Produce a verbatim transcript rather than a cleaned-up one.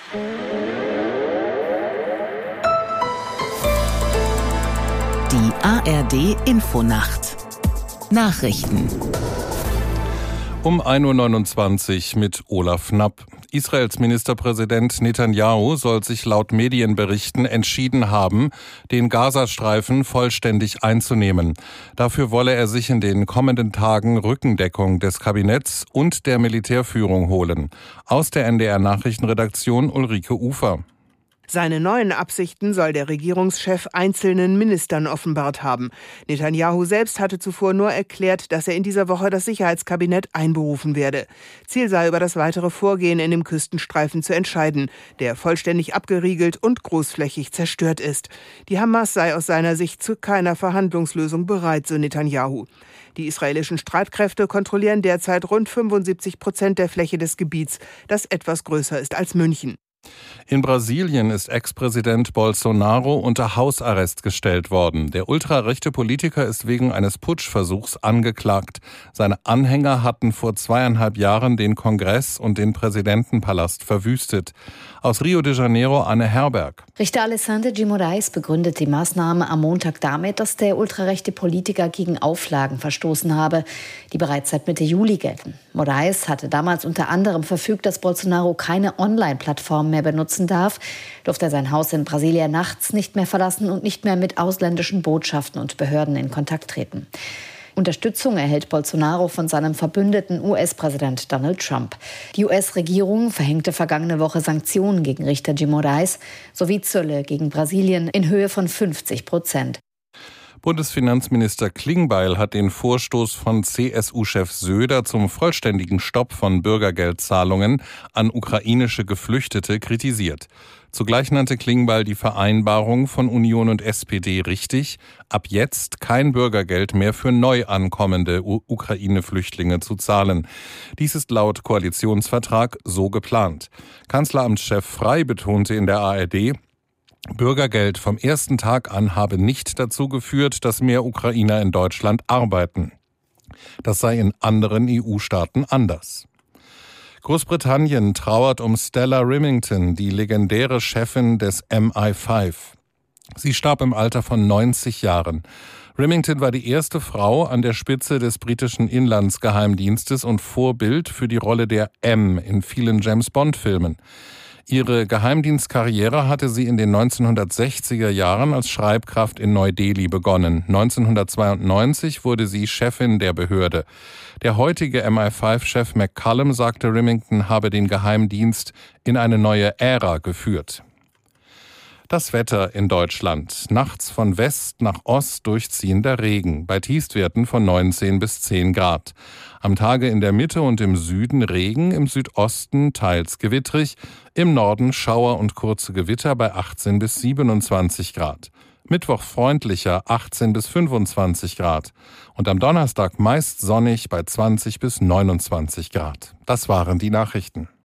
Die A R D-Infonacht. Nachrichten. Um ein Uhr neunundzwanzig mit Olaf Knapp. Israels Ministerpräsident Netanyahu soll sich laut Medienberichten entschieden haben, den Gazastreifen vollständig einzunehmen. Dafür wolle er sich in den kommenden Tagen Rückendeckung des Kabinetts und der Militärführung holen. Aus der N D R-Nachrichtenredaktion Ulrike Ufer. Seine neuen Absichten soll der Regierungschef einzelnen Ministern offenbart haben. Netanyahu selbst hatte zuvor nur erklärt, dass er in dieser Woche das Sicherheitskabinett einberufen werde. Ziel sei, über das weitere Vorgehen in dem Küstenstreifen zu entscheiden, der vollständig abgeriegelt und großflächig zerstört ist. Die Hamas sei aus seiner Sicht zu keiner Verhandlungslösung bereit, so Netanyahu. Die israelischen Streitkräfte kontrollieren derzeit rund fünfundsiebzig Prozent der Fläche des Gebiets, das etwas größer ist als München. In Brasilien ist Ex-Präsident Bolsonaro unter Hausarrest gestellt worden. Der ultrarechte Politiker ist wegen eines Putschversuchs angeklagt. Seine Anhänger hatten vor zweieinhalb Jahren den Kongress und den Präsidentenpalast verwüstet. Aus Rio de Janeiro Anne Herberg. Richter Alessandro de Moraes begründet die Maßnahme am Montag damit, dass der ultrarechte Politiker gegen Auflagen verstoßen habe, die bereits seit Mitte Juli gelten. Moraes hatte damals unter anderem verfügt, dass Bolsonaro keine Online-Plattform mehr benutzen darf, durfte er sein Haus in Brasilia nachts nicht mehr verlassen und nicht mehr mit ausländischen Botschaften und Behörden in Kontakt treten. Unterstützung erhält Bolsonaro von seinem Verbündeten U S-Präsident Donald Trump. Die U S-Regierung verhängte vergangene Woche Sanktionen gegen Richter de Moraes sowie Zölle gegen Brasilien in Höhe von fünfzig Prozent. Bundesfinanzminister Klingbeil hat den Vorstoß von C S U-Chef Söder zum vollständigen Stopp von Bürgergeldzahlungen an ukrainische Geflüchtete kritisiert. Zugleich nannte Klingbeil die Vereinbarung von Union und S P D richtig, ab jetzt kein Bürgergeld mehr für neu ankommende Ukraine-Flüchtlinge zu zahlen. Dies ist laut Koalitionsvertrag so geplant. Kanzleramtschef Frey betonte in der A R D, Bürgergeld vom ersten Tag an habe nicht dazu geführt, dass mehr Ukrainer in Deutschland arbeiten. Das sei in anderen E U-Staaten anders. Großbritannien trauert um Stella Rimington, die legendäre Chefin des M I fünf. Sie starb im Alter von neunzig Jahren. Rimington war die erste Frau an der Spitze des britischen Inlandsgeheimdienstes und Vorbild für die Rolle der M in vielen James-Bond-Filmen. Ihre Geheimdienstkarriere hatte sie in den neunzehnhundertsechziger Jahren als Schreibkraft in Neu-Delhi begonnen. neunzehnhundertzweiundneunzig wurde sie Chefin der Behörde. Der heutige M I fünf-Chef McCallum sagte, Rimington habe den Geheimdienst in eine neue Ära geführt. Das Wetter in Deutschland. Nachts von West nach Ost durchziehender Regen, bei Tiefstwerten von neunzehn bis zehn Grad. Am Tage in der Mitte und im Süden Regen, im Südosten teils gewittrig, im Norden Schauer und kurze Gewitter bei achtzehn bis siebenundzwanzig Grad. Mittwoch freundlicher achtzehn bis fünfundzwanzig Grad. Und am Donnerstag meist sonnig bei zwanzig bis neunundzwanzig Grad. Das waren die Nachrichten.